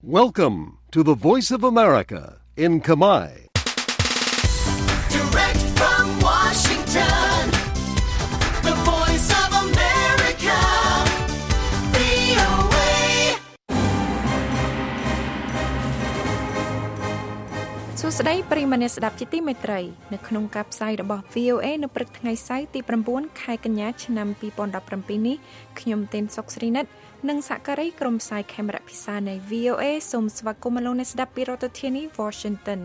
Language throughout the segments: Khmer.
Welcome to the Voice of America in Khmer. Direct from Washington, the Voice of America, VOA. សួស្តីប្រិយមិត្តអ្នកស្ដាប់ជាទីមេត្រីនៅក្នុងការផ្សាយរបស់ VOA នៅព្រឹកថ្ងៃសៅរ៍ទី9 ខែកញ្ញាឆ្នាំ2017នេះខ្ញុំទេនសុកស្រីនិតនិងសហការីក្រុមផ្សាយខេមរៈភាសានៃ VOA សូមស្វាគមន៍លោកអ្នកស្ដាប់ពីរដ្ឋធានី Washington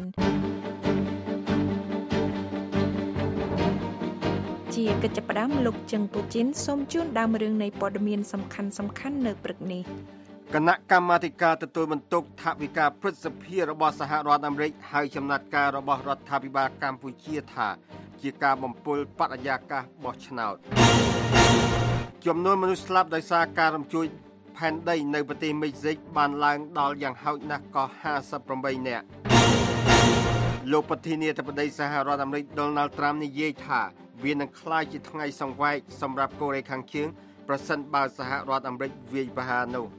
ជាកិច្ចផ្ដាំលោកជឹងពូជីនសូមជូនដើមរឿងនៃព័ត៌មានសំខាន់ៗនៅព្រឹកនេះគណៈកម្មាធិការទទួលបន្ទុកថវិកាព្រឹទ្ធសភារបស់សហរដ្ឋអាមេរិកហៅចំណាត់ការរបស់រដ្ឋាភិបាលកម្ពុជាថាជាការបំពុលបរិយាកាសបោះឆ្នោតចំនួនមនុស្សស្លាប់ដោយសារការរំជួយផែនដីនៅប្រទេសមិចស៊ិកបានឡើងដល់យ៉ាងហោចណាស់ក៏58នាក់លោកប្រធានាធិបតីសហរដ្ឋអាមេរិក Donald Trump និយាយថាវានឹងក្លាយជាថ្ងៃសង្វែកសម្រាប់កូរ៉េខាងជើងប្រសិនបើសហរដ្ឋអាមេរិកវាយប្រហារនោះ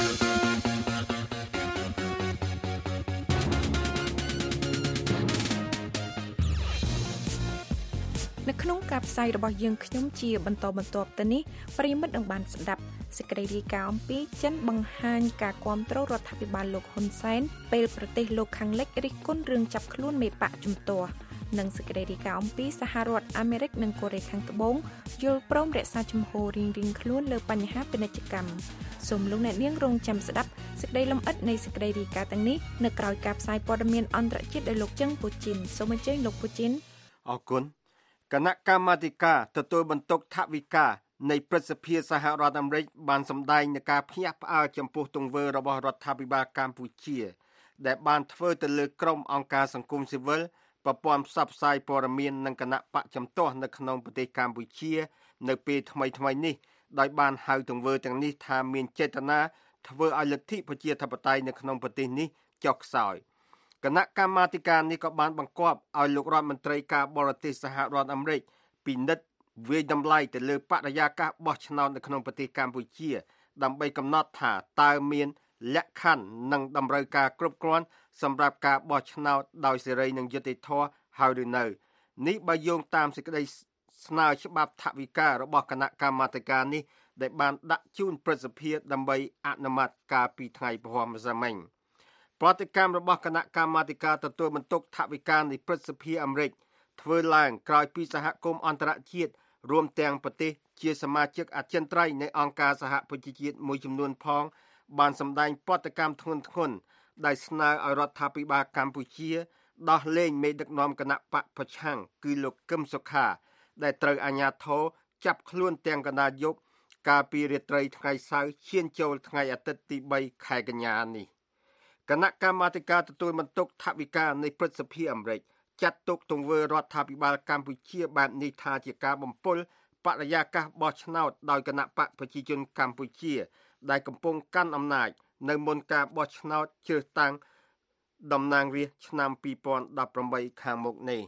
នៅក្នុងការផ្សាយរបស់យើងខ្ញុំជាបន្តបន្ទាប់ទៅនេះប្រិយមិត្តនឹងបានស្ដាប់សេចក្តីរាយការណ៍អំពីចិនបង្ហាញការគាំទ្ររដ្ឋាភិបាលលោកហ៊ុនសែនពេលប្រទេសលោកខាងលិចរិះគន់រឿងចាប់ខ្លួនមេបកជំទាស់និងសេចក្តីរាយការណ៍អំពីសហរដ្ឋអាមេរិកនិងកូរ៉េខាងត្បូងយល់ព្រមរក្សាជំហររៀងៗខ្លួនលើបញ្ហាពាណិជ្ជកម្មសូមលោកអ្នកនាងរងចាំស្ដាប់សេចក្តីលម្អិតនៃសេចក្តីរាយការណ៍ទាំងនេះនៅក្រៅការផ្សាយព័ត៌មានអន្តរជាតិដោយលោកជឹងពូជីនសូមអញ្ជើញលោកពូជីនអរគុណគណៈកម្មាធិការទទួលបន្ទុកថវិកានៃព្រឹទ្ធសភាសហរដ្ឋអាមេរិកបានសម្ដែងនឹងការភ្ញាក់ផ្អើលចំពោះទង្វើរបស់រដ្ឋាភិបាលកម្ពុជាដែលបានធ្វើទៅលើក្រុមអង្គការសង្គមស៊ីវិលប្រព័ន្ធផ្សព្វផ្សាយព័ត៌មាននិងគណៈបកជំទាស់នៅក្នុងប្រទេសកម្ពុជានៅពេលថ្មីៗនេះដោយបានហៅទង្វើទាំងនេះថាមានចេតនាធ្វើឲ្យលទ្ធិប្រជាធិបតេយ្យនៅក្នុងប្រទេសនេះចុះខ្សោយគណៈកម្មាធិការនេះក៏បានបង្គាប់ឲ្យលោករដ្ឋមន្ត្រីការបរទេសសហរដ្ឋអាមេរិកពិនិត្យវាយតម្លៃទៅលើបរិយាកាសបោះឆ្នោតនៅក្នុងប្រទេសកម្ពុជាដើម្បីកំណត់ថាតើមានលក្ខខណ្ឌនិងតម្រូវការគ្រប់គ្រាន់សម្រាប់ការបោះឆ្នោតដោយសេរីនិងយុត្តិធម៌ហើយឬនៅនេះបើយោងតាមសេចក្តីស្នើច្បាប់ថវិការបស់គណៈកម្មាធិការនេះដែលបានដាក់ជូនព្រឹទ្ធសភាដើម្បីអនុម័តកាលពីថ្ងៃព្រហស្បតិ៍មិញប្រតិកម្មរបស់គណៈកម្មាធិការទទួលបន្ទុកថវិកានៃព្រឹទ្ធសភាអាមេរិកធ្វើឡើងក្រោយពីសហគមន៍អន្តរជាតិរួមទាំងប្រទេសជាសមាជិកអចិន្ត្រៃយ៍នៃអង្គការសហប្រជាជាតិមួយចំនួនផងបានសម្ដែងប្រតិកម្មធ្ងន់ធ្ងរដែលស្នើឲ្យរដ្ឋាភិបាលកម្ពុជាដោះលែងមេដឹកនាំគណៈបកប្រឆាំងគឺលោកកឹមសុខាដែលត្រូវអាជ្ញាធរចាប់ខ្លួនទាំងកណ្ដាលយប់កាលពីរាត្រីថ្ងៃសៅរ៍ឈានចូលថ្ងៃអាទិត្យទី3ខែកញ្ញានេះគណៈកម្មាធិការទទួលបន្ទុកថវិកានៃព្រឹទ្ធសភាអាមេរិកចាត់ទុកទង្វើរដ្ឋាភិបាលកម្ពុជាបែបនេះថាជាការបំពុលបរិយាកាសបោះឆ្នោតដោយគណៈបកប្រជាជនកម្ពុជាដែលកំពុងកាន់អំណាចនៅមុនការបោះឆ្នោតជ្រើសតាំងតំណាងរាស្ត្រឆ្នាំ2018ខាងមុខនេះ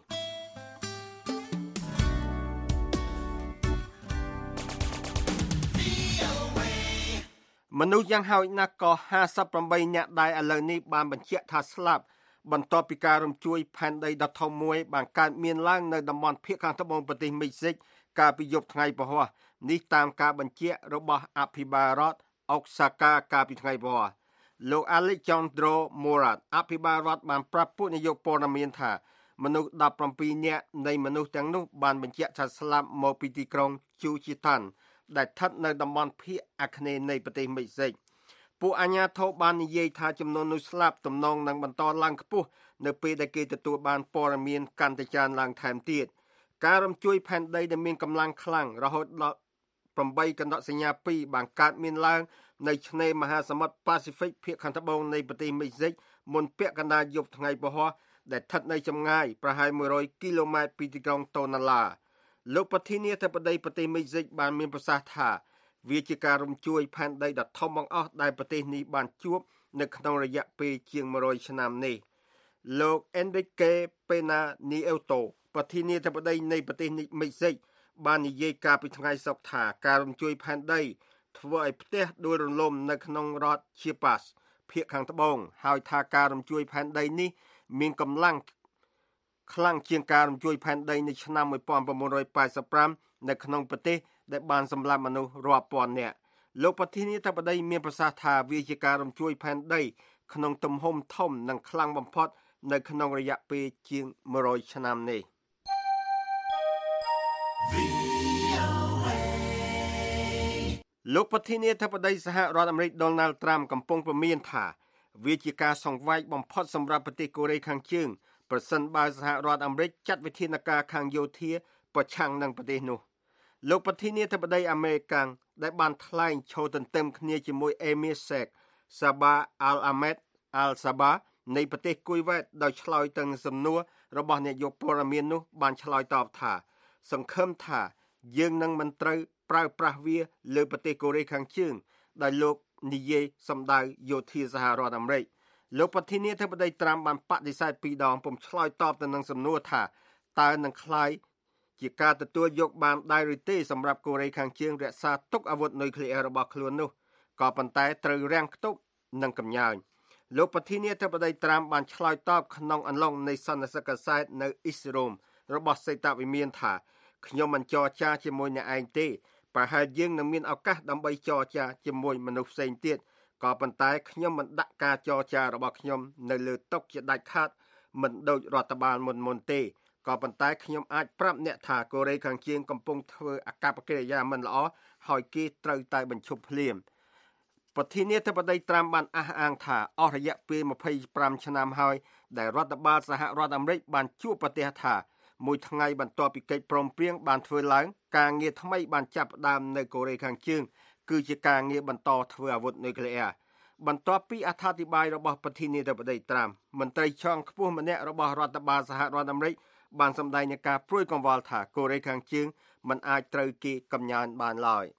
មនុស្សយ៉ាងហោចណាស់ក៏58នាក់ដែរឥឡូវនេះបានបញ្ជាក់ថាស្លាប់បន្ទាប់ពីការរំជួយផែនដីដ៏ធំមួយបានកើតមានឡើងនៅតំបន់ភាគខាងត្បូងប្រទេសមិចស៊ិកកាលពីយប់ថ្ងៃពហុនេះតាមការបញ្ជាក់របស់អភិបាលរដ្ឋអូសាកាកាលពីថ្ងៃពហុលោក Alejandro Murat អភិបាលរដ្ឋបានប្រាប់ពួកនាយកព័ត៌មានថាមនុស្ស17នាក់នៃមនុស្សទាំងនោះបានបញ្ជាក់ថាស្លាប់មកពីទីក្រុង Juchitán ដែលស្ថិតនៅតំបន់ភាគអាគ្នេយ៍នៃប្រទេសមិចស៊ិកពួកអាជ្ញាធរបាននិយាយថាចំនួននោះស្លាប់ទំនងនឹងបន្តឡើងខ្ពស់នៅពេលដែលគេទទួលបានព័ត៌មានកាន់តែច្រើនឡើងថែមទៀតការរំជួយផែនដីដែលមានកម្លាំងខ្លាំងរហូតដល់8កណ្ដកសញ្ញា2បានកើតមានឡើងនៅឆ្នេរមហាសមុទ្រប៉ាស៊ីហ្វិកភាគខាងត្បូងនៃប្រទេសមិចស៊ិកមុនពាក់កណ្ដាលយប់ថ្ងៃពហុដែលស្ថិតនៅចម្ងាយប្រហែល100គីឡូម៉ែត្រពីទីក្រុងតូណាឡាលោកប្រធានាធិបតីប្រទេសមិចស៊ិកបានមានប្រសាសន៍ថាវាជាការរំជួយផែនដីដ៏ធំបង្អស់ដែលប្រទេសនេះបានជួបនៅក្នុងរយៈពេលជាង100ឆ្នាំនេះលោក Enrique Pena Nieto ប្រធានាធិបតីនៃប្រទេសមិចស៊ិកបាននិយាយកាលពីថ្ងៃសុក្រថាការរំជួយផែនដីធ្វើឲ្យផ្ទះដួលរលំនៅក្នុងរដ្ឋ Chiapas ភាគខាងត្បូងហើយថាការរំជួយផែនដីនេះមានកម្លាំងខ្លាំងជាងការរំជួយផែនដីនៅឆ្នាំ1985នៅក្នុងប្រទេសដែលបានសម្លាប់មនុស្សរាប់ពាន់នាក់លោកប្រធានាធិបតីមានប្រសាសន៍ថាវាជាការរំជួយផែនដីក្នុងទំហំធំនិងខ្លាំងបំផុតនៅក្នុងរយៈពេលជាង100ឆ្នាំនេះលោកប្រធានាធិបតីសហរដ្ឋអាមេរិក Donald Trump កំពុងព្រមានថាវាជាការសង្វែកបំផុតសម្រាប់ប្រទេសកូរ៉េខាងជើងប្រសិនបើសហរដ្ឋអាមេរិកចាត់វិធានការខាងយោធាប្រឆាំងនឹងប្រទេសនោះលោកប្រធានាធិបតីអាមេរិកដែលបានថ្លែងឈរទន្ទឹមគ្នាជាមួយ Emir Sheikh Sabah Al Ahmed Al Sabah នៃប្រទេសគុយវ៉ែតដោយឆ្លើយទៅនឹងសំណួររបស់នាយកព័ត៌មាននោះបានឆ្លើយតបថាសង្ឃឹមថាយើងនឹងមិនត្រូវប្រើប្រាស់វាលើប្រទេសកូរ៉េខាងជើងដែលលោកនិយាយសម្ដៅយោធាសហរដ្ឋអាមេរិកលោកប្រធានាធិបតីត្រាំបានបដិសេធ2ដងពុំឆ្លើយតបទៅនឹងសំណួរថាតើនឹងខ្លាយជាការទទួលយកបានដែរឬទេសម្រាប់កូរ៉េខាងជើងរក្សាទុកអាវុធនុយក្លេអ៊ែររបស់ខ្លួននោះក៏ប៉ុន្តែត្រូវរាំងខ្ទប់និងកំញើញលោកប្រធានាធិបតីត្រាំបានឆ្លើយតបក្នុងអន្លង់នៃសន្និសីទកាសែតនៅអ៊ីស្រ៉ូមរបស់សេតវិមានថាខ្ញុំមិនចរចាជាមួយអ្នកឯងទេប្រហែលយើងនឹងមានឱកាសដើម្បីចរចាជាមួយមនុស្សផ្សេងទៀតក៏ប៉ុន្តែខ្ញុំមិនដាក់ការចរចារបស់ខ្ញុំនៅលើតុជាដាច់ខាតមិនដូចរដ្ឋបាលមុនទេក៏ប៉ុន្តែខ្ញុំអាចប្រាប់អ្នកថាកូរ៉េខាងជើងកំពុងធ្វើអកប្បកិរិយាមិនល្អហើយគេត្រូវតែបញ្ឈប់ភ្លាមប្រធានាធិបតីត្រាំបានអះអាងថាអស់រយៈពេល25ឆ្នាំហើយដែលរដ្ឋបាលសហរដ្ឋអាមេរិកបានជួបប្រទះថាមួយថ្ងៃបន្ទាប់ពីកិច្ចព្រមព្រៀងបានធ្វើឡើងការងារថ្មីបានចាប់ផ្ដើមនៅកូរ៉េខាងជើងគឺជាការងារបន្តធ្វើអាវុធនុយក្លេអ៊ែរបន្ទាប់ពីអត្ថាធិប្បាយរបស់ប្រធានាធិបតីត្រាំមន្ត្រីជាន់ខ្ពស់ម្នាក់របស់រដ្ឋបាលសហរដ្ឋអាមេរិកបានសម្ដែងនៃការព្រួយកង្វល់ថាកូរ៉េខាងជើងមិនអាចត្រូវគេកំញើញបានឡើយ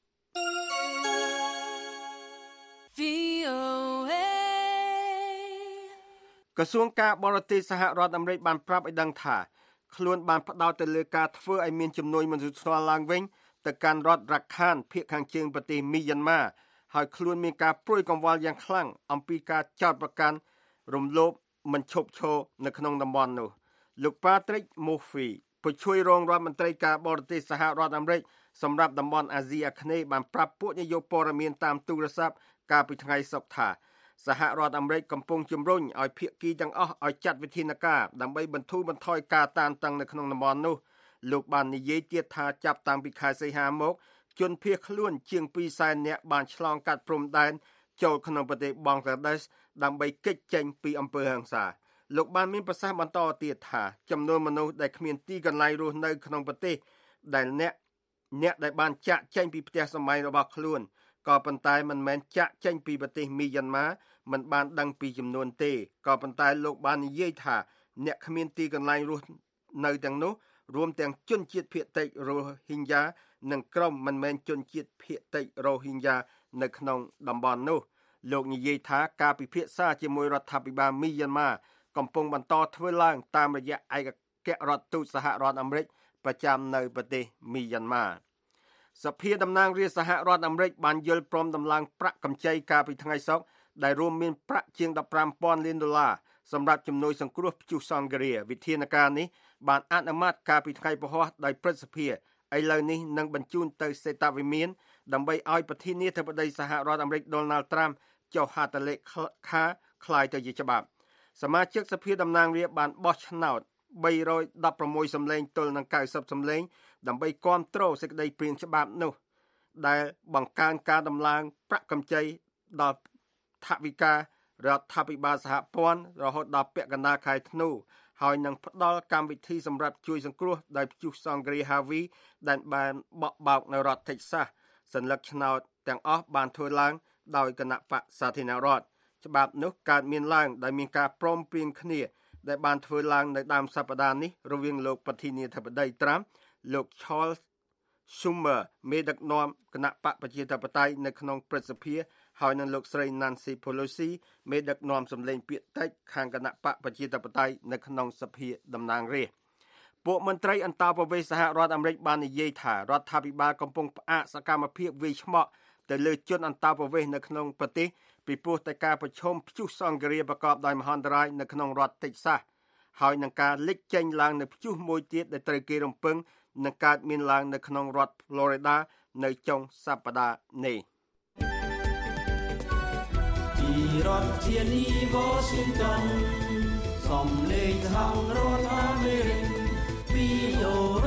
ក្រសួងការបរទេសសហរដ្ឋអាមេរិកបានប្រាប់ឲ្យដឹងថាខ្លួនបានផ្ដោតទៅលើការធ្វើឲ្យមានជំនួយមនុស្សធម៌ឡើងវិញទៅកាន់រដ្ឋរ៉ាខានភាគខាងជើងប្រទេសមីយ៉ាន់ម៉ាហើយខ្លួនមានការព្រួយកង្វល់យ៉ាងខ្លាំងអំពីការចោទប្រកាន់រំលោភមិនឈប់ឈរនៅក្នុងតំបន់នោះលោក Patrick Murphy ผู้ช่วยរងរដ្ឋមន្ត្រីការបរទេសសហរដ្ឋអាមេរិកសម្រាប់តំបន់អាស៊ីអាគ្នេយ៍បានប្រាប់ពួកនាយកព័ត៌មានតាមទូរស័ព្ទកាលពីថ្ងៃសុក្រថាសហរដ្ឋអាមេរិកកំពុងជំរុញឲ្យភាគីទាំងអស់ឲ្យចាត់វិធានការដើម្បីបន្ធូរបន្ថយការតានតឹងនៅក្នុងតំបន់នោះលោកបាននិយាយទៀតថាចាប់តាំងពីខែសីហាមកជនភៀសខ្លួនជាង 200,000 នាក់បានឆ្លងកាត់ព្រំដែនចូលក្នុងប្រទេសបង់ក្លាដេសដើម្បីគេចចេញពីអំពើហិង្សាលោកបានមានប្រសាសន៍បន្តទៀតថាចំនួនមនុស្សដែលគ្មានទីកន្លែងរស់នៅក្នុងប្រទេសដែលអ្នកដែលបានចាក់ចេញពីផ្ទះសម្បែងរបស់ខ្លួនក៏ប៉ុន្តែមិនមែនចាក់ចេញពីប្រទេសមីយ៉ាន់ម៉ាមិនបានដឹងពីចំនួនទេក៏ប៉ុន្តែលោកបាននិយាយថាអ្នកគ្មានទីកន្លែងរស់នៅទាំងនោះរួមទាំងជនជាតិភាគតិចរ៉ូហីញ៉ានិងក្រុមមិនមែនជនជាតិភាគតិចរ៉ូហីញ៉ានៅក្នុងតំបន់នោះលោកនិយាយថាការពិភាក្សាជាមួយរដ្ឋាភិបាលមីយ៉ាន់ម៉ាកំពុងបន្តធ្វើឡើងតាមរយៈឯកអគ្គរដ្ឋទូតសហរដ្ឋអាមេរិកប្រចាំនៅប្រទេសមីយ៉ាន់ម៉ាសភាតំណាងរាស្ត្រសហរដ្ឋអាមេរិកបានយល់ព្រមដំឡើងប្រាក់កម្ចីកាលពីថ្ងៃសុក្រដែលរួមមានប្រាក់ជាង $15,000 លានសម្រាប់ជំនួយសង្គ្រោះព្យុះសង្ឃរាវិធានការនេះបានអនុម័តកាលពីថ្ងៃពហុដោយព្រឹទ្ធសភាឥឡូវនេះនឹងបញ្ជូនទៅសេតវិមានដើម្បីឲ្យប្រធានាធិបតីសហរដ្ឋអាមេរិក Donald Trump ចុះហត្ថលេខាคล้ายទៅជាច្បាប់សមាជិកសភាតំណាងរាស្ត្របានបោះឆ្នោត316សម្លេងទល់នឹង90សម្លេងដើម្បីគាំទ្រសេចក្តីព្រាងច្បាប់នោះដែលបង្កើនការដំឡើងប្រាក់កម្ចីដល់ថវិការដ្ឋាភិបាលសហព័ន្ធរហូតដល់ពាក់កណ្ដាលខែធ្នូហើយនឹងផ្ដល់កម្មវិធីសម្រាប់ជួយសង្គ្រោះដោយព្យុះសង្ឃរា Harvey ដែលបានបក់បោកនៅរដ្ឋ Texas សញ្ញាឆ្នោតទាំងអស់បានធ្វើឡើងដោយគណៈបក្សសាធារណរដ្ឋច្បាប់នោះកើតមានឡើងដោយមានការព្រមព្រៀងគ្នាដែលបានធ្វើឡើងនៅដើមសប្តាហ៍នេះរវាងលោកប្រធានាធិបតី Trump លោក Charles Schumer មេដឹកនាំគណៈបកប្រជាធិបតេយ្យនៅក្នុងព្រឹទ្ធសភាហើយនឹងលោកស្រី Nancy Pelosi មេដឹកនាំសម្លេងពាក្យតិចខាងគណៈបកប្រជាធិបតេយ្យនៅក្នុងសភាតំណាងរាស្ត្រពួកមន្ត្រីអន្តរប្រវេសន៍សហរដ្ឋអាមេរិកបាននិយាយថារដ្ឋាភិបាលកំពុងផ្អាកសកម្មភាពវាយឆ្មក់ទៅលើជនអន្តរប្រវេសន៍នៅក្នុងប្រទេសពីព្រោះតែការប្រឈមព្យុះសង្ឃរាប្រកបដោយមហន្តរាយនៅក្នុងរដ្ឋតិចសាសហើយនឹងការលេចចេញឡើងនៅព្យុះមួយទៀតដែលត្រូវគេរំពឹងនឹងកើតមានឡើងនៅក្នុងរដ្ឋ Florida នៅចុងសប្តាហ៍នេះពីរដ្ឋធានី Washington សំឡេងសហរដ្ឋអាមេរិក VOA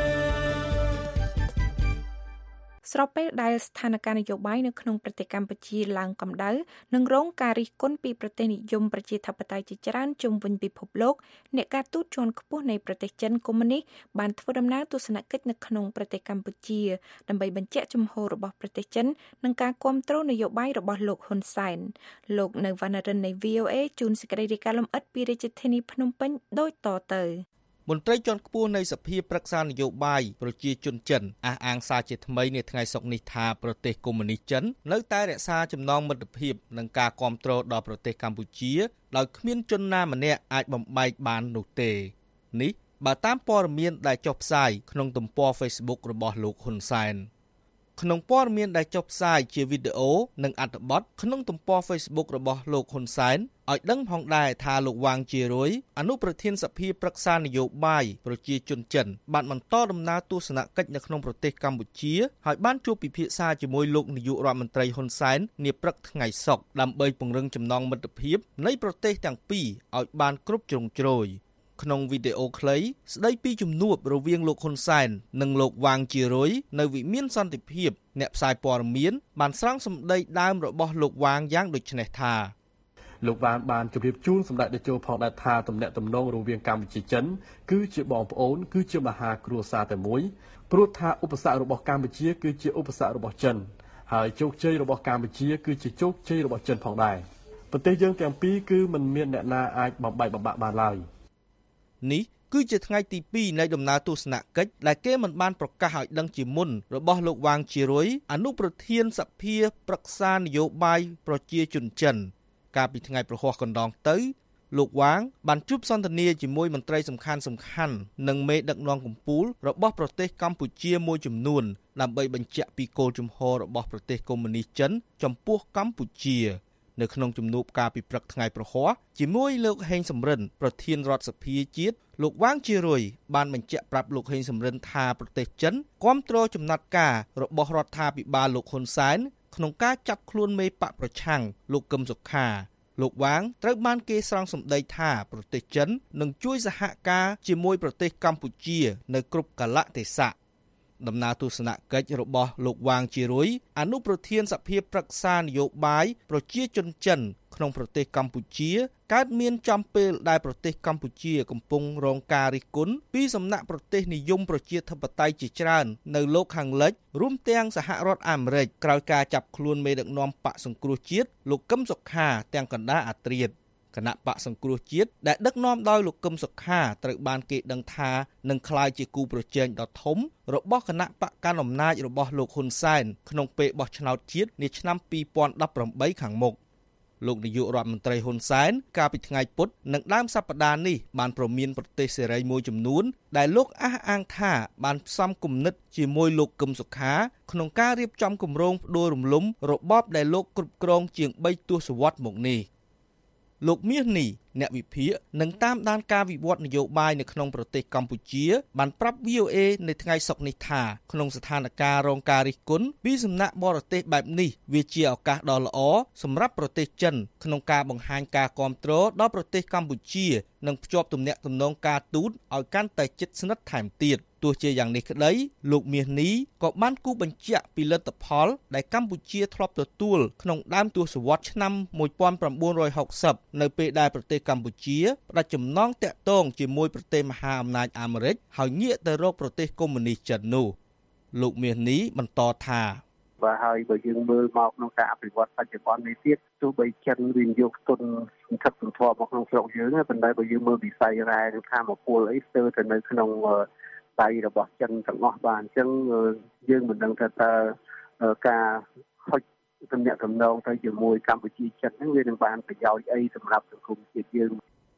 ស្របពេលដែលស្ថានភាពនយោបាយនៅក្នុងប្រទេសកម្ពុជាឡើងកម្ដៅនិងរងការរិះគន់ពីប្រទេសនិយមប្រជាធិបតេយ្យជាច្រើនជុំវិញពិភពលោកអ្នកការទូតជាន់ខ្ពស់នៃប្រទេសចិនកុម្មុយនីសបានធ្វើដំណើរទស្សនកិច្ចនៅក្នុងប្រទេសកម្ពុជាដើម្បីបញ្ជាក់ជំហររបស់ប្រទេសចិននិងការគាំទ្រនយោបាយរបស់លោកហ៊ុនសែនលោកនៅវណ្ណរិននៃ VOA ជូនសេចក្តីរាយការណ៍លម្អិតពីរាជធានីភ្នំពេញដូចតទៅមន្ត្រីជាន់ខ្ពស់នៃសភាប្រឹក្សានយោបាយប្រជាជនចិនអះអាងសារជាថ្មីនៅថ្ងៃសុក្រនេះថាប្រទេសកុម្មុយនីសចិននៅតែរក្សាចំណងមិត្តភាពនិងការគាំទ្រដល់ប្រទេសកម្ពុជាដោយគ្មានជនណាម្នាក់អាចបំបែកបាននោះទេនេះបើតាមព័ត៌មានដែលចុះផ្សាយក្នុងទំព័រ Facebook របស់លោកហ៊ុនសែនក្នុងព័ត៌មានដែលចុះផ្សាយជាវីដេអូនិងអត្ថបទក្នុងទំព័រ Facebook របស់លោកហ៊ុនសែនឲ្យដឹងផងដែរថាលោកវ៉ាងជារុយអនុប្រធានសភាប្រឹក្សានយោបាយប្រជាជនចិនបានបន្តដំណើរទស្សនកិច្ចនៅក្នុងប្រទេសកម្ពុជាហើយបានជួបពិភាក្សាជាមួយលោកនាយករដ្ឋមន្ត្រីហ៊ុនសែននាព្រឹកថ្ងៃសុក្រដើម្បីពង្រឹងចំណងមិត្តភាពនៃប្រទេសទាំងពីរឲ្យបានគ្រប់ជ្រុងជ្រោយក្នុងវីដេអូខ្លីស្ដីពីជំនួបរវាងលោកហ៊ុនសែននិងលោកវ៉ាងជារុយនៅវិមានសន្តិភាពអ្នកផ្សាយព័ត៌មានបានស្រង់សម្ដីដើមរបស់លោកវ៉ាងយ៉ាងដូចនេះថាលោកបានជម្រាបជូនសម្ដេចតេជោផងដែរថាទំនាក់ទំនងរវាងកម្ពុជាចិនគឺជាបងប្អូនគឺជាមហាគ្រួសារតែមួយព្រោះថាឧបសគ្គរបស់កម្ពុជាគឺជាឧបសគ្គរបស់ចិនហើយជោគជ័យរបស់កម្ពុជាគឺជាជោគជ័យរបស់ចិនផងដែរប្រទេសយើងទាំងពីរគឺមិនមានអ្នកណាអាចបំបែកបំបាក់បានឡើយនេះគឺជាថ្ងៃទី2នៃដំណើរទស្សនកិច្ចដែលគេមិនបានប្រកាសឲ្យដឹងជាមុនរបស់លោកវ៉ាងជារុយអនុប្រធានសភាប្រឹក្សានយោបាយប្រជាជនចិនកាលពីថ្ងៃប្រហ័សកណ្ដងទៅលោកវ៉ាងបានជួបសន្ទនាជាមួយមន្ត្រីសំខាន់និងមេដឹកនាំកម្ពុជារបស់ប្រទេសកម្ពុជាមួយចំនួនដើម្បីបញ្ជាក់ពីគោលជំហររបស់ប្រទេសកុម្មុយនីសចិនចំពោះកម្ពុជានៅក្នុងជំនួបការពីព្រឹកថ្ងៃប្រហ័សជាមួយលោកហេងសំរិនប្រធានរដ្ឋសភាជាតិលោកវ៉ាងជារុយបានបញ្ជាក់ប្រាប់លោកហេងសំរិនថាប្រទេសចិនគាំទ្រចំណាត់ការរបស់រដ្ឋាភិបាលលោកហ៊ុនសែនក្នុងការចាប់ខ្លួនមេបកប្រឆាំងលោកកឹមសុខាលោកវ៉ាងត្រូវបានគេស្រង់សម្ដីថាប្រទេសចិននឹងជួយសហការជាមួយប្រទេសកម្ពុជានៅគ្រប់កាលៈទេសៈដំណើរទស្សនកិច្ចរបស់លោកវ៉ាងជារុយអនុប្រធានសភាប្រឹក្សានយោបាយប្រជាជនចិនក្នុងប្រទេសកម្ពុជាកើតមានចំពេលដែលប្រទេសកម្ពុជាកំពុងរងការរិះគន់ពីសំណាក់ប្រទេសនិយមប្រជាធិបតេយ្យជាច្រើននៅលោកខាងលិចរួមទាំងសហរដ្ឋអាមេរិកក្រោយការចាប់ខ្លួនមេដឹកនាំបកសង្គ្រោះជាតិលោកកឹមសុខាទាំងកណ្ដាលអាត្រៀតគណៈបកសង្គ្រោះជាតិដែលដឹកនាំដោយលោកកឹមសុខាត្រូវបានគេដឹងថានឹងក្លាយជាគូប្រជែងដ៏ធំរបស់គណៈបកកណ្ដាលអំណាចរបស់លោកហ៊ុនសែនក្នុងពេលបោះឆ្នោតជាតិនាឆ្នាំ2018ខាងមុខលោកនាយករដ្ឋមន្ត្រីហ៊ុនសែនកាលពីថ្ងៃពុធនិងដើមសប្តាហ៍នេះបានប្រមានប្រទេសសេរីមួយចំនួនដែលលោកអះអាងថាបានផ្សំគំនិតជាមួយលោកកឹមសុខាក្នុងការរៀបចំគម្រោងផ្ដួលរំលំរបបដែលលោកគ្រប់គ្រងជាង3ទសវត្សរ៍មកនេះលោកមាសនេះអ្នកវិភាគនឹងតាមដានការវិវត្តនយោបាយនៅក្នុងប្រទេសកម្ពុជាបានប្រាប់ VOA នៅថ្ងៃសុក្រនេះថាក្នុងស្ថានភាពរងការរិះគន់ពីសំណាក់បរទេសបែបនេះវាជាឱកាសដ៏ល្អសម្រាប់ប្រទេសចិនក្នុងការបង្ហាញការគាំទ្រដល់ប្រទេសកម្ពុជានិងភ្ជាប់ទំនាក់ទំនងការទូតឲ្យកាន់តែជិតស្និទ្ធថែមទៀតទោះជាយ៉ាងនេះក្តីលោកមាសនេះក៏បានគូបញ្ជាក់ពីលទ្ធផលដែលកម្ពុជាធ្លាប់ទទួលក្នុងដើមទសវត្សរ៍ឆ្នាំ1960នៅពេលដែលប្រទេសកម្ពុជាផ្ដាច់ចំណងតាក់ទងជាមួយប្រទេសមហាអំណាចអាមេរិកហើយងាកទៅរកប្រទេសកុម្មុយនីសចិននោះលោកមាសនេះបន្តថាបាទហើយបើយើងមើលមកក្នុងការអភិវឌ្ឍបច្ចុប្បន្ននេះទៀតទោះបីចិនវិនិយោគទុនសន្ធឹកសន្ធាប់មកក្នុងស្រុកយើងប៉ុន្តែបើយើងមើលវិស័យរ៉ែឬធម្មពលអីស្ទើរតែនៅក្នុងដៃរបស់ចិនទាំងអស់បាទអញ្ចឹងយើងមិនដឹងថាតើការហុចទំនាក់ទំនងទៅជាមួយកម្ពុជាចិនហ្នឹងវានឹងបានប្រយោជន៍អីសម្រាប់សង្គមជាតិយើង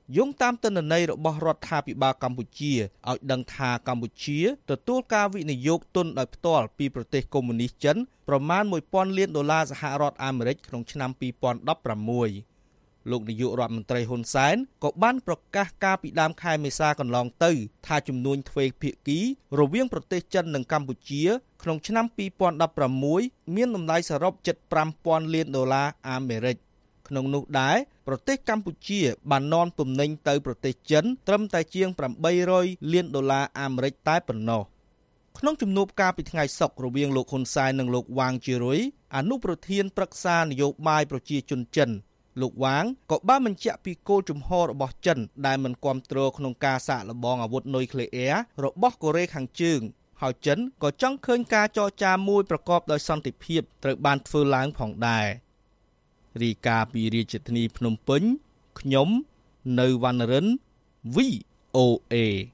យោងតាមទិន្នន័យរបស់រដ្ឋាភិបាលកម្ពុជាឲ្យដឹងថាកម្ពុជាទទួលការវិនិយោគទុនដោយផ្ទាល់ពីប្រទេសកុម្មុយនីសចិនប្រមាណ$1000 លានសហរដ្ឋអាមេរិកក្នុងឆ្នាំ2016លោកនាយករដ្ឋមន្ត្រីហ៊ុនសែនក៏បានប្រកាសកាលពីដើមខែមេសាកន្លងទៅថាជំនួញទ្វេភាគីរវាងប្រទេសចិននិងកម្ពុជាក្នុងឆ្នាំ2016មានតម្លៃសរុបជិត$5000 លានអាមេរិកក្នុងនោះដែរប្រទេសកម្ពុជាបាននាំទំនិញទៅប្រទេសចិនត្រឹមតែជាង$800 លានអាមេរិកតែប៉ុណ្ណោះក្នុងជំនួបការពីថ្ងៃសុក្ររវាងលោកហ៊ុនសែននិងលោកវ៉ាងជីរុយអនុប្រធានប្រឹក្សានយោបាយប្រជាជនចិនលោកវ៉ាងក៏បានបញ្ជាក់ពីគោលជំហររបស់ចិនដែលមិនគាំទ្រក្នុងការសាកល្បងអាវុធនុយក្លេអ៊ែររបស់កូរ៉េខាងជើងហើយចិនក៏ចង់ឃើញការចរចាមួយប្រកបដោយសន្តិភាពត្រូវបានធ្វើឡើងផងដែររីកាពីរាជធានីភ្នំពេញខ្ញុំនៅវណ្ណរិន VOA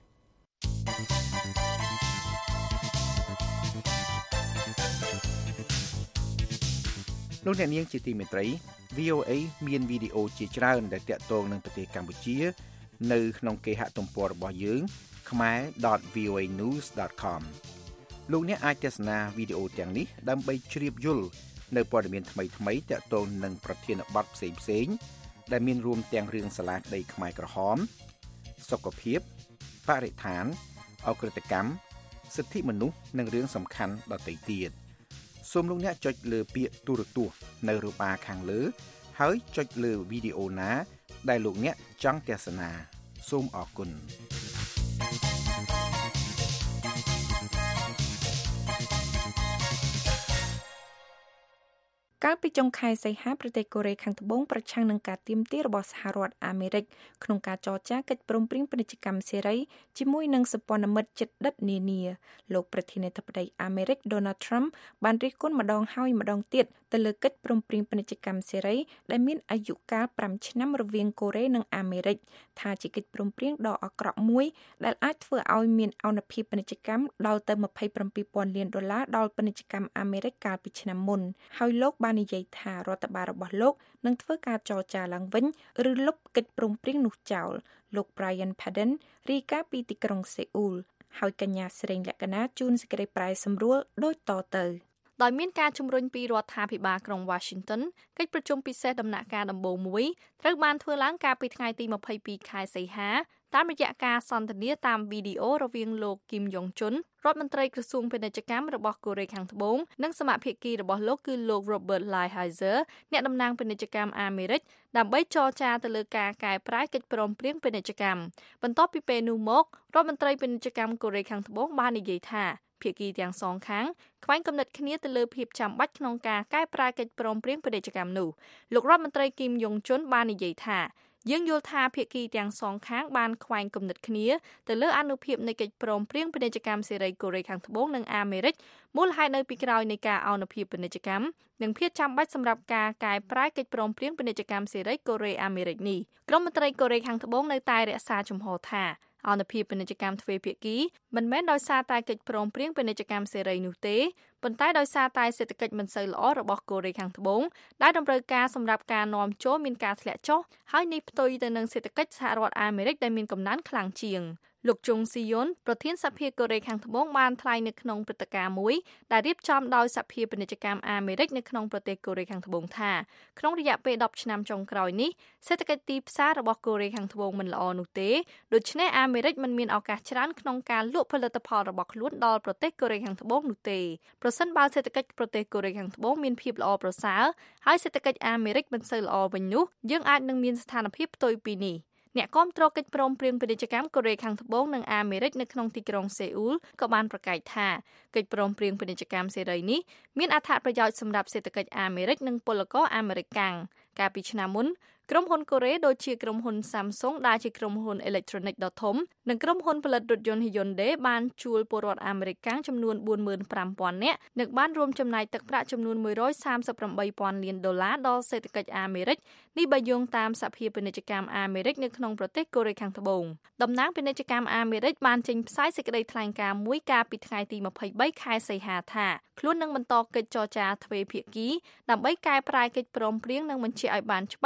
លោកអ្នកនាងជាទីមេត្រី VOA មានវីដេអូជាច្រើនដែលទាក់ទងនឹងប្រទេសកម្ពុជានៅក្នុងគេហទំព័ររបស់យើង khmer.voanews.com លោកអ្នកអាចទស្សនាវីដេអូទាំងនេះដើម្បីជ្រាបយល់នៅព័ត៌មានថ្មីៗទាក់ទងនឹងប្រធានបទផ្សេងៗដែលមានរួមទាំងរឿងសាលាក្តីខ្មែរក្រហមសុខភាពបរិស្ថានអក្រិតកម្មសិទ្ធិមនុស្សនិងរឿងសំខាន់ដទៃទៀតសូមលោកអ្នកចុចលើពាក្យទូរទស្សន៍នៅរបាខាងលើហើយចុចលើវីដេអូណាដែលលោកអ្នកចង់ទស្សនាសូមអរគុណកាលពីចុងខែសីហាប្រទេសកូរ៉េខាងត្បូងប្រឆាំងនឹងការទាមទាររបស់សហរដ្ឋអាមេរិកក្នុងការចរចាកិច្ចព្រមព្រៀងពាណិជ្ជកម្មសេរីជាមួយនឹងសម្ព័ន្ធមិត្តជិតដិតនានាលោកប្រធានាធិបតីអាមេរិក Donald Trump បានរិះគន់ម្ដងហើយម្ដងទៀតទៅលើកិច្ចព្រមព្រៀងពាណិជ្ជកម្មសេរីដែលមានអាយុកាល5ឆ្នាំរវាងកូរ៉េនិងអាមេរិកថាជាកិច្ចព្រមព្រៀងដ៏អាក្រក់មួយដែលអាចធ្វើឲ្យមានអនុភាពពាណិជ្ជកម្មដល់ទៅ$27,000 លានដល់ពាណិជ្ជកម្មអាមេរិកកាលពីឆ្នាំមុនហើយលោកបាននិយាយថារដ្ឋបាលរបស់លោកនឹងធ្វើការចរចាឡើងវិញឬលុបកិច្ចព្រមព្រៀងនោះចោលលោក Brian Padden រាយការណ៍ពីទីក្រុងសេអ៊ូលហើយកញ្ញាស្រីលក្ខណាជួនសេចក្តីប្រែសម្រួលដូចតទៅដោយមានការជំរុញពីរដ្ឋាភិបាលក្រុង Washington កិច្ចប្រជុំពិសេសដំណាក់កាលដំបូងមួយត្រូវបានធ្វើឡើងកាលពីថ្ងៃទី22ខែសីហាតាមរយៈការសន្ទនាតាមវីដេអូរវាងលោកគីមយ៉ុងជុនរដ្ឋមន្ត្រីក្រសួងពាណិជ្ជកម្មរបស់កូរ៉េខាងត្បូងនិងសមាភាគីរបស់លោកគឺលោក Robert Lighthizer អ្នកតំណាងពាណិជ្ជកម្មអាមេរិកដើម្បីចរចាទៅលើការកែប្រែកិច្ចព្រមព្រៀងពាណិជ្ជកម្មបន្ទាប់ពីពេលនោះមករដ្ឋមន្ត្រីពាណិជ្ជកម្មកូរ៉េខាងត្បូងបាននិយាយថាភាគីទាំងសងខាងខ្វែងគំនិតគ្នាទៅលើភាពចាំបាច់ក្នុងការកែប្រែកិច្ចព្រមព្រៀងពាណិជ្ជកម្មនោះលោករដ្ឋមន្ត្រីគីមយ៉ុងជុនបាននិយាយថាយើងយល់ថាភាគីទាំងសងខាងបានខ្វែងគំនិតគ្នាទៅលើអានុភាពនៃកិច្ចព្រមព្រៀងពាណិជ្ជកម្មសេរីកូរ៉េខាងត្បូងនិងអាមេរិកមូលហេតុនៅពីក្រោយនៃការអនុភាពពាណិជ្ជកម្មនិងភាពចាំបាច់សម្រាប់ការកែប្រែកិច្ចព្រមព្រៀងពាណិជ្ជកម្មសេរីកូរ៉េអាមេរិកនេះក្រុមមន្ត្រីកូរ៉េខាងត្បូងនៅតែរក្សាជំហរថាអនុភាពពាណិជ្ជកម្មទ្វេភាគីមិនមែនដោយសារតែកិច្ចព្រមព្រៀងពាណិជ្ជកម្មសេរីនោះទេប៉ុន្តែដោយសារតែសេដ្ឋកិច្ចមិនសូវល្អរបស់កូរ៉េខាងត្បូងដែលតម្រូវការសម្រាប់ការនាំចូលមានការធ្លាក់ចុះហើយនេះផ្ទុយទៅនឹងសេដ្ឋកិច្ចសហរដ្ឋអាមេរិកដែលមានកំណើនខ្លាំងជាងលោកជុងស៊ីយុនប្រធានសភាកូរ៉េខាងត្បូងបានថ្លែងនៅក្នុងព្រឹត្តិការណ៍មួយដែលរៀបចំដោយសភាពាណិជ្ជកម្មអាមេរិកនៅក្នុងប្រទេសកូរ៉េខាងត្បូងថាក្នុងរយៈពេល10ឆ្នាំចុងក្រោយនេះសេដ្ឋកិច្ចទីផ្សាររបស់កូរ៉េខាងត្បូងមិនល្អនោះទេដូច្នេះអាមេរិកមិនមានឱកាសច្រើនក្នុងការលក់ផលិតផលរបស់ខ្លួនដល់ប្រទេសកូរ៉េខាងត្បូងនោះទេប្រសិនបើសេដ្ឋកិច្ចប្រទេសកូរ៉េខាងត្បូងមានភាពល្អប្រសើរហើយសេដ្ឋកិច្ចអាមេរិកមិនសូវល្អវិញនោះយើងអាចនឹងមានស្ថានភាពផ្ទុយពីនេះអ្នកគាំទ្រកិច្ចព្រមព្រៀងពាណិជ្ជកម្មកូរ៉េខាងត្បូងនិងអាមេរិកនៅក្នុងទីក្រុងសេអ៊ូលក៏បានប្រកាសថាកិច្ចព្រមព្រៀងពាណិជ្ជកម្មសេរីនេះមានអត្ថប្រយោជន៍សម្រាប់សេដ្ឋកិច្ចអាមេរិកនិងពលករអាមេរិកកាំងកាលពីឆ្នាំមុនក្រុមហ៊ុនកូរ៉េដូចជាក្រុមហ៊ុន Samsung ដែលជាក្រុមហ៊ុនអេឡិចត្រូនិកដ៏ធំនិងក្រុមហ៊ុនផលិតរថយន្ត Hyundai បានជួលពលរដ្ឋអាមេរិកកាំងចំនួន 45,000 នាក់និងបានរួមចំណាយទឹកប្រាក់ចំនួន$138,000 លានដល់សេដ្ឋកិច្ចអាមេរិកនេះបើយោងតាមសភាពាណិជ្ជកម្មអាមេរិកនៅក្នុងប្រទេសកូរ៉េខាងត្បូងតំណាងពាណិជ្ជកម្មអាមេរិកបានចេញផ្សាយសេចក្តីថ្លែងការណ៍មួយកាលពីថ្ងៃទី23ខែសីហាថាខ្លួននឹងបន្តកិច្ចចរចាទ្វេភាគីដើម្បីកែប្រែកិច្ចព្រមព្រៀងនិងបញ្ជាក់ឲ្យបានច្បាស់ពីបទ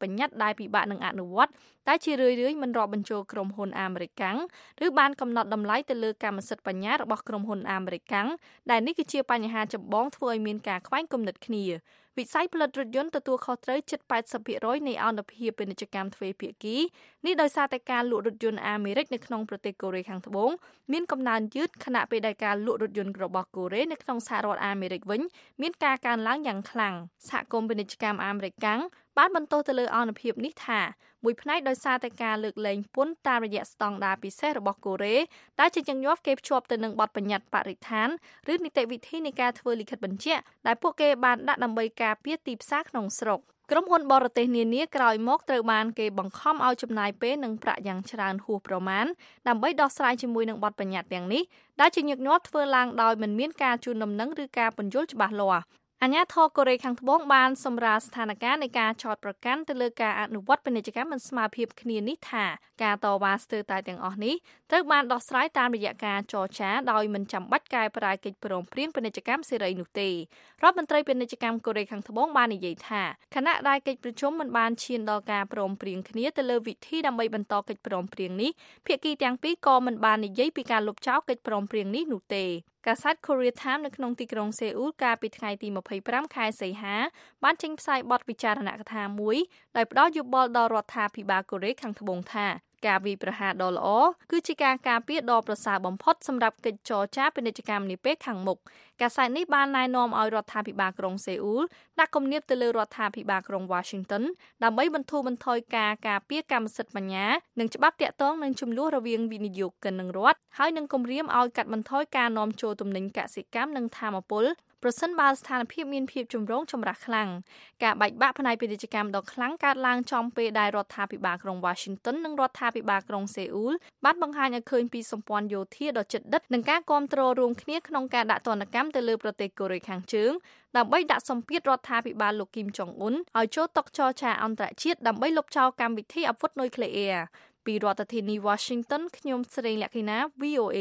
បញ្ញត្តិដែលពិបាកនឹងអនុវត្តតែជារឿយៗមិនរាប់បញ្ចូលក្រុមហ៊ុនអាមេរិកឬបានកំណត់តម្លៃទៅលើកម្មសិទ្ធិបញ្ញារបស់ក្រុមហ៊ុនអាមេរិកដែលនេះគឺជាបញ្ហាចម្បងធ្វើឲ្យមានការខ្វែងគំនិតគ្នាវិស័យផលិតរថយន្តទទួលខុសត្រូវជិត 80% នៃអនុភាពពាណិជ្ជកម្មទ្វេភាគីនេះដោយសារតែការលក់រថយន្តអាមេរិកនៅក្នុងប្រទេសកូរ៉េខាងត្បូងមានកំណើនយឺតខណៈពេលដែលការលក់រថយន្តរបស់កូរ៉េនៅក្នុងសហរដ្ឋអាមេរិកវិញមានការកើនឡើងយ៉ាងខ្លាំងសហគមន៍ពាណិជ្ជកម្មអាមេរិកបានបន្តទៅលើអនុភាពនេះថាមួយផ្នែកដោយសារតែការលើកលែងពន្ធតាមរយៈស្តង់ដារពិសេសរបស់កូរ៉េដែលជាញឹកញាប់គេភ្ជាប់ទៅនឹងបទបញ្ញត្តិបរិស្ថានឬនីតិវិធីនៃការធ្វើលិខិតបញ្ជាក់ដែលពួកគេបានដាក់ដើម្បីការពារទីផ្សារក្នុងស្រុកក្រុមហ៊ុនបរទេសនានាក្រោយមកត្រូវបានគេបង្ខំឲ្យចំណាយពេលនិងប្រាក់យ៉ាងច្រើនហួសប្រមាណដើម្បីដោះស្រាយជាមួយនឹងបទបញ្ញត្តិទាំងនេះដែលជាញឹកញាប់ធ្វើឡើងដោយមិនមានការជូនដំណឹងឬការពន្យល់ច្បាស់លាស់អាជ្ញាធរកូរ៉េខាងត្បូងបានសម្រាលស្ថានភាពនៃការចោទប្រកាន់ទៅលើការអនុវត្តពាណិជ្ជកម្មមិនស្មើភាពគ្នានេះថាការតវ៉ាស្ទើរតែទាំងអស់នេះត្រូវបានដោះស្រាយតាមរយៈការចរចាដោយមិនចាំបាច់កែប្រែកិច្ចព្រមព្រៀងពាណិជ្ជកម្មសេរីនោះទេរដ្ឋមន្ត្រីពាណិជ្ជកម្មកូរ៉េខាងត្បូងបាននិយាយថាខណៈដែលកិច្ចប្រជុំមិនបានឈានដល់ការព្រមព្រៀងគ្នាទៅលើវិធីដើម្បីបន្តកិច្ចព្រមព្រៀងនេះភាគីទាំងពីរក៏មិនបាននិយាយពីការលុបចោលកិច្ចព្រមព្រៀងនេះនោះទេកាសែត Korea Times នៅក្នុងទីក្រុងសេអ៊ូលកាលពីថ្ងៃទី25ខែសីហាបានចេញផ្សាយបទវិចារណកថាមួយដោយផ្ដល់យោបល់ដល់រដ្ឋាភិបាលកូរ៉េខាងត្បូងថាការវាយប្រហារដ៏ល្អគឺជាការការពារដ៏ប្រសើរបំផុតសម្រាប់កិច្ចចរចាពាណិជ្ជកម្មនាពេលខាងមុខកាសែតនេះបានណែនាំឲ្យរដ្ឋាភិបាលក្រុងសេអ៊ូលដាក់គំនាបទៅលើរដ្ឋាភិបាលក្រុង Washington ដើម្បីបន្ធូរបន្ថយការការពារកម្មសិទ្ធិបញ្ញានិងច្បាប់ទាក់ទងនឹងជម្លោះរវាងវិនិយោគិននិងរដ្ឋហើយនឹងគម្រាមឲ្យកាត់បន្ថយការនាំចូលទំនិញកសិកម្មនិងថាមពលប្រសិនបើស្ថានភាពមានភាពចម្រូងចម្រាសខ្លាំងការបែកបាក់ផ្នែកពាណិជ្ជកម្មដ៏ខ្លាំងកើតឡើងចំពេលដែលរដ្ឋាភិបាលក្រុង Washington និងរដ្ឋាភិបាលក្រុងសេអ៊ូលបានបង្ហាញឲ្យឃើញពីសម្ព័ន្ធយោធាដ៏ជិតដិតនិងការគាំទ្ររួមគ្នាក្នុងការដាក់ទណ្ឌកម្មទៅលើប្រទេសកូរ៉េខាងជើងដើម្បីដាក់សម្ពាធរដ្ឋាភិបាលលោកគីមចុងអ៊ុនឲ្យចូលតុចរចាអន្តរជាតិដើម្បីលុបចោលកម្មវិធីអាវុធនុយក្លេអ៊ែរពីរដ្ឋធានី Washington ខ្ញុំស្រីលក្ខិណា VOA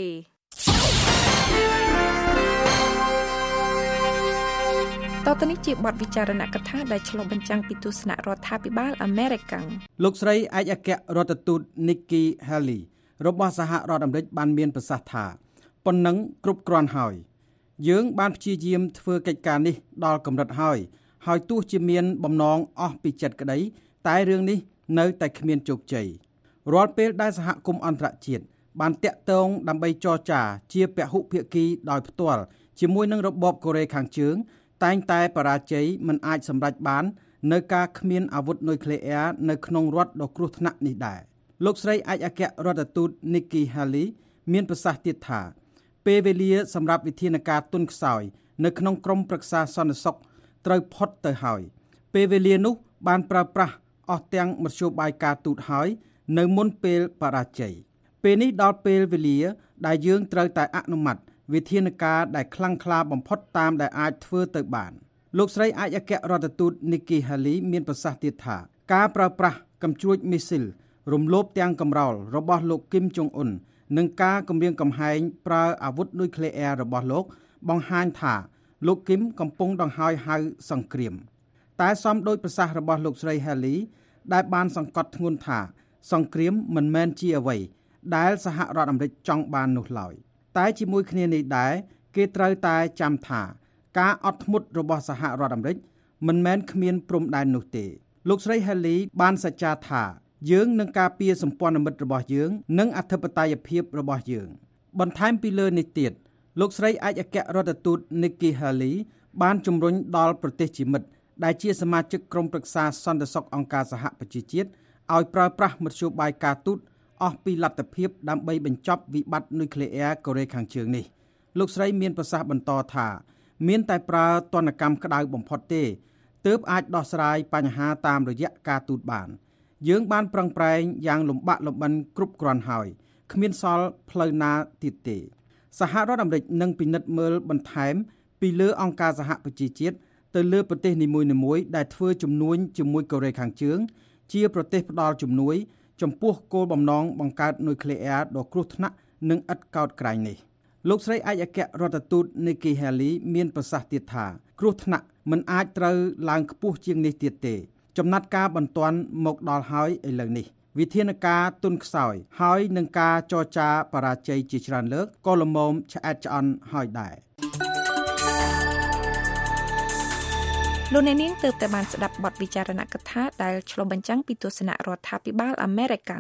តទៅនេះជាបទវិចារណកថាដែលឆ្លុះបញ្ចាំងពីទស្សនៈរដ្ឋាភិបាលអាមេរិកលោកស្រីឯកអគ្គរដ្ឋទូត Nikki Haley របស់សហរដ្ឋអាមេរិកបានមានប្រសាសន៍ថាប៉ុណ្ណឹងគ្រប់គ្រាន់ហើយយើងបានព្យាយាមធ្វើកិច្ចការនេះដល់កម្រិតហើយទោះជាមានបំណងអស់ពីចិត្តក្តីតែរឿងនេះនៅតែគ្មានជោគជ័យរាល់ពេលដែលសហគមន៍អន្តរជាតិបានតាក់ទងដើម្បីចរចាជាពហុភាគីដោយផ្ទាល់ជាមួយនឹងរបបកូរ៉េខាងជើងតែងតែបរាជ័យមិនអាចសម្រេចបាននៅការគ្មានអាវុធនុយក្លេអ៊ែរនៅក្នុងរដ្ឋដ៏គ្រោះថ្នាក់នេះដែរលោកស្រីឯកអគ្គរដ្ឋទូត Nikki Haley មានប្រសាសន៍ទៀតថាពេលវេលាសម្រាប់វិធានការទន់ខ្សោយនៅក្នុងក្រមប្រឹក្សាសន្តិសុខត្រូវផុតទៅហើយពេលវេលានោះបានប្រើប្រាស់អស់ទាំងមធ្យោបាយការទូតហើយនៅមុនពេលបរាជ័យពេលនេះដល់ពេលវេលាដែលយើងត្រូវតែអនុម័តវិធានការដែលខ្លាំងក្លាបំផុតតាមដែលអាចធ្វើទៅបានលោកស្រីឯកអគ្គរដ្ឋទូត Nikki Haley មានប្រសាសន៍ទៀតថាការប្រើប្រាស់កាំជ្រួចមីស៊ីលរំលោភទាំងកំរោលរបស់លោកគីមចុងអ៊ុននិងការគំរាមកំហែងប្រើអាវុធនុយក្លេអ៊ែររបស់លោកបង្ហាញថាលោកគីមកំពុងដង្ហើយហៅសង្គ្រាមតែសមដោយប្រសាសន៍របស់លោកស្រី Haley ដែលបានសង្កត់ធ្ងន់ថាសង្គ្រាមមិនមែនជាអ្វីដែលសហរដ្ឋអាមេរិកចង់បាននោះឡើយតែជាមួយគ្នានេះដែរគេត្រូវតែចាំថាការអត់ធ្មត់របស់សហរដ្ឋអាមេរិកមិនមែនគ្មានព្រំដែននោះទេលោកស្រី Haley បានសច្ចាថាយើងនឹងការពារសម្ព័ន្ធមិត្តរបស់យើងនិងអធិបតេយ្យភាពរបស់យើងបន្ថែមពីលើនេះទៀតលោកស្រីឯកអគ្គរដ្ឋទូត Nikki Haley បានជំរុញដល់ប្រទេសជាមិត្តដែលជាសមាជិកក្រុមប្រឹក្សាសន្តិសុខអង្គការសហប្រជាជាតិឲ្យប្រើប្រាស់មធ្យោបាយការទូតអស់ពីលទ្ធភាពដើម្បីបញ្ចប់វិបត្តិនុយក្លេអ៊ែរកូរ៉េខាងជើងនេះលោកស្រីមានប្រសាសន៍បន្តថាមានតែប្រើទណ្ឌកម្មក្តៅបំផុតទេទើបអាចដោះស្រាយបញ្ហាតាមរយៈការទូតបានយើងបានប្រឹងប្រែងយ៉ាងលំបាកលំបិនគ្រប់គ្រាន់ហើយគ្មានសល់ផ្លូវណាទៀតទេសហរដ្ឋអាមេរិកនឹងពិនិត្យមើលបន្ថែមពីលើអង្គការសហប្រជាជាតិទៅលើប្រទេសនីមួយៗដែលធ្វើជំនួញជាមួយកូរ៉េខាងជើងជាប្រទេសផ្ដល់ជំនួយចំពោះគោលបំណងបង្កើតនុយក្លេអ៊ែរដ៏គ្រោះថ្នាក់និងឥតកោតក្រែងនេះលោកស្រីឯកអគ្គរដ្ឋទូត Nikki Haley មានប្រសាសន៍ទៀតថាគ្រោះថ្នាក់មិនអាចត្រូវឡើងខ្ពស់ជាងនេះទៀតទេចំណាត់ការបន្ទាន់មកដល់ហើយឥឡូវនេះវិធានការទុនខ្សោយហើយនឹងការចរចាបរាជ័យជាច្រើនលើកក៏លំមឆ្អែតឆ្អន់ហើយដែរលោកអ្នកនាងទើបតែបានស្ដាប់បទវិចារណកថាដែលឆ្លុះបញ្ចាំងពីទស្សនៈរដ្ឋាភិបាលអាមេរិក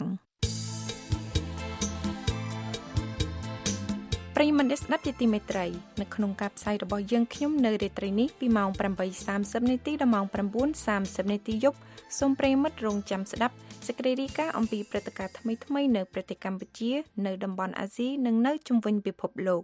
ប្រិយមិត្តស្ដាប់ជាទីមេត្រីនៅក្នុងការផ្សាយរបស់យើងខ្ញុំនៅរាត្រីនេះពីម៉ោង 8:30 នាទីដល់ម៉ោង 9:30 នាទីយប់សូមប្រិយមិត្តរងចាំស្ដាប់សេចក្តីរាយការណ៍អំពីព្រឹត្តិការណ៍ថ្មីៗនៅប្រទេសកម្ពុជានៅតំបន់អាស៊ីនិងនៅជុំវិញពិភពលោក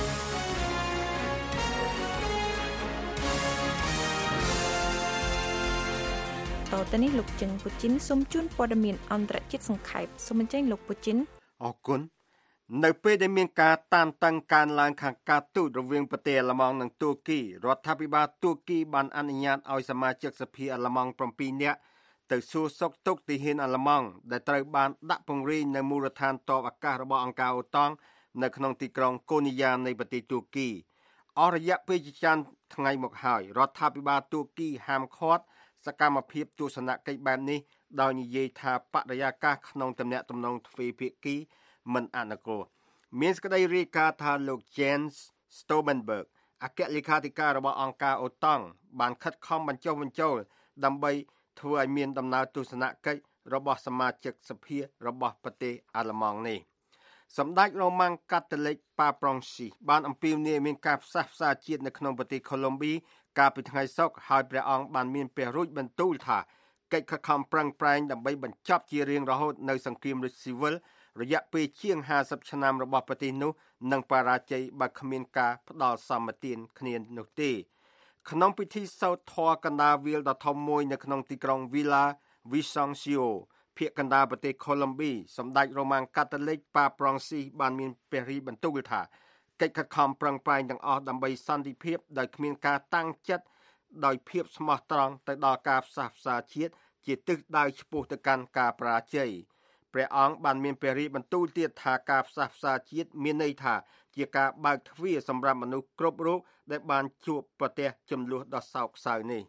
តទៅនេះលោកជិនពូជីនសូមជូនព័ត៌មានអន្តរជាតិសង្ខេបសូមអញ្ជើញលោកពូជីនអរគុណនៅពេលដែលមានការតានតឹងកើនឡើងខាងការទូតរវាងប្រទេសអាល្លឺម៉ង់និងទួរគីរដ្ឋាភិបាលទួរគីបានអនុញ្ញាតឲ្យសមាជិកសភាអាល្លឺម៉ង់7នាក់ទៅសួរសុខទុក្ខទីហ៊ានអាល្លឺម៉ង់ដែលត្រូវបានដាក់ពង្រាយនៅមូលដ្ឋានទ័ពអាកាសរបស់អង្គការអូតង់នៅក្នុងទីក្រុងកូនីយ៉ានៃប្រទេសទួរគីអស់រយៈពេលជាច្រើនថ្ងៃមកហើយរដ្ឋាភិបាលទួរគីហាមឃាត់សកម្មភាពទស្សនកិច្ចបែបនេះដោយនិយាយថាបរិយាកាសក្នុងទំនាក់ទំនងទ្វេភាគីមិនអនុគ្រោះមានសេចក្តីរាយការណ៍ថាលោក Jens Stoltenberg អគ្គលេខាធិការរបស់អង្គការអូតង់បានខិតខំបញ្ចុះបញ្ចូលដើម្បីធ្វើឲ្យមានដំណើរទស្សនកិច្ចរបស់សមាជិកសភារបស់ប្រទេសអាល្លឺម៉ង់នេះសម្ដេចរ៉ូម៉ាំងកាតូលិកប៉ាប្រុងស៊ីបានអំពាវនាវមានការផ្សះផ្សាជាតិនៅក្នុងប្រទេសកូឡុំប៊ីកាលពីថ្ងៃសុក្រហើយព្រះអង្គបានមានព្រះរាជបន្ទូលថាកិច្ចខិតខំប្រឹងប្រែងដើម្បីបញ្ចប់ជារៀងរហូតនៅសង្គ្រាមស៊ីវិលរយៈពេលជាង50ឆ្នាំរបស់ប្រទេសនោះនឹងបរាជ័យបើគ្មានការផ្ដល់សម្បទានគ្នានោះទេក្នុងពិធីសូត្រធម៌កណ្ដាលវាលដ៏ធំមួយនៅក្នុងទីក្រុង Villa Vicencio ភាគកណ្ដាលប្រទេសកូឡុំប៊ីសម្ដេចរ៉ូម៉ាំងកាតូលិកប៉ាប្រុងស៊ីបានមានព្រះរាជបន្ទូលថាកិច្ចខិតខំប្រឹងប្រែងទាំងអស់ដើម្បីសន្តិភាពដោយគ្មានការតាំងចិត្តដោយភាពស្មោះត្រង់ទៅដល់ការផ្សះផ្សាជាតិជាទិសដៅឆ្ពោះទៅកាន់ការបរាជ័យព្រះអង្គបានមានព្រះរាជបន្ទូលទៀតថាការផ្សះផ្សាជាតិមានន័យថាជាការបើកទ្វារសម្រាប់មនុស្សគ្រប់រូបដែលបានជួបប្រទះចំនួនដ៏សោកសៅនេះ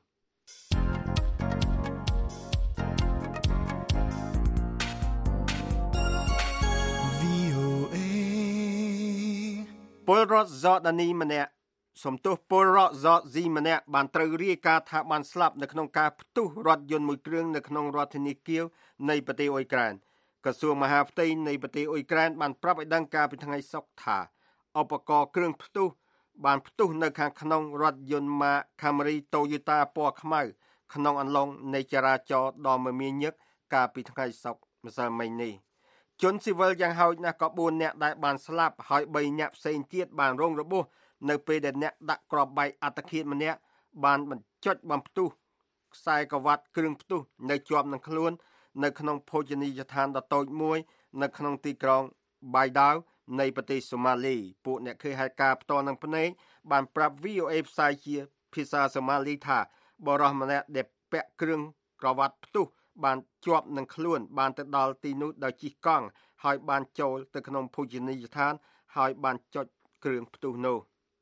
ពលរដ្ឋហ្សដានីម្នាក់សំទោសពលរដ្ឋហ្សស៊ីម្នាក់បានត្រូវរាយការណ៍ថាបានស្លាប់នៅក្នុងការផ្ទុះរថយន្តមួយគ្រឿងនៅក្នុងរដ្ឋធានីគៀវនៃប្រទេសអ៊ុយក្រែនក្រសួងមហាផ្ទៃនៃប្រទេសអ៊ុយក្រែនបានប្រាប់ឲ្យដឹងកាលពីថ្ងៃសុក្រថាឧបករណ៍គ្រឿងផ្ទុះបានផ្ទុះនៅខាងក្នុងរថយន្ត Mark Camry Toyota ពណ៌ខ្មៅក្នុងអន្លង់នៃចរាចរណ៍ដ៏មមាញឹកកាលពីថ្ងៃសុក្រម្សិលមិញនេះជនស៊ីវិលយ៉ាងហោចណាស់ក៏4នាក់ដែលបានស្លាប់ហើយ3នាក់ផ្សេងទៀតបានរងរបួសនៅពេលដែលអ្នកដាក់គ្រាប់បែកអត្តឃាតម្នាក់បានបញ្ចុចបំផ្ទុះខ្សែក្រវ៉ាត់គ្រឿងផ្ទុះនៅជាប់នឹងខ្លួននៅក្នុងភោជនីយដ្ឋានដ៏តូចមួយនៅក្នុងទីក្រុងបាយដាវនៃប្រទេសសូម៉ាលីពួកអ្នកឃើញហេតុការណ៍ផ្ទាល់នឹងភ្នែកបានប្រាប់ VOA ផ្សាយជាភាសាសូម៉ាលីថាបរិសម្នាក់ដែលពាក់គ្រឿងក្រវ៉ាត់ផ្ទុះបានជាប់នឹងខ្លួនបានទៅដល់ទីនោះដោយជិះកង់ហើយបានចូលទៅក្នុងភោជនីយដ្ឋានហើយបានចុចគ្រឿងផ្ទុះនោះ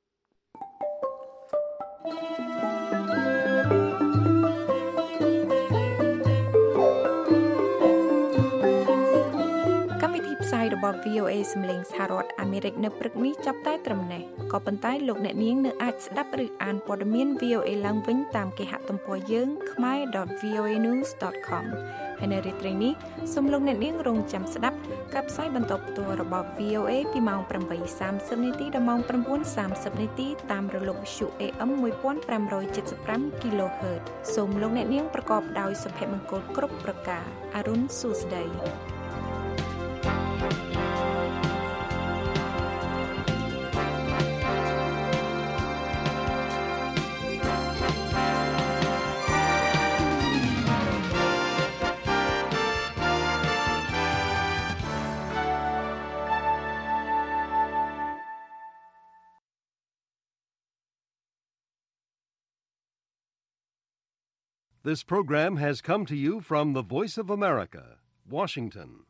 ផ្សាយរបស់ VOA សំឡេងសហរដ្ឋអាមេរិកនៅព្រឹកនេះចាប់តែត្រឹមនេះក៏ប៉ុន្តែលោកអ្នកនាងនៅអាចស្ដាប់ឬអានព័ត៌មាន VOA ឡើងវិញតាមគេហទំព័រយើង khmer.voanews.com ហើយនៅរាត្រីនេះសូមលោកអ្នកនាងរងចាំស្ដាប់ការផ្សាយបន្តផ្ទាល់របស់ VOA ពីម៉ោង 8:30 នាទីដល់ម៉ោង 9:30 នាទីតាមរលកវិទ្យុ AM 1575 kHz សូមលោកអ្នកនាងប្រកបដោយសុភមង្គលគ្រប់ប្រការអរុនសួស្ដី This program has come to you from the Voice of America, Washington.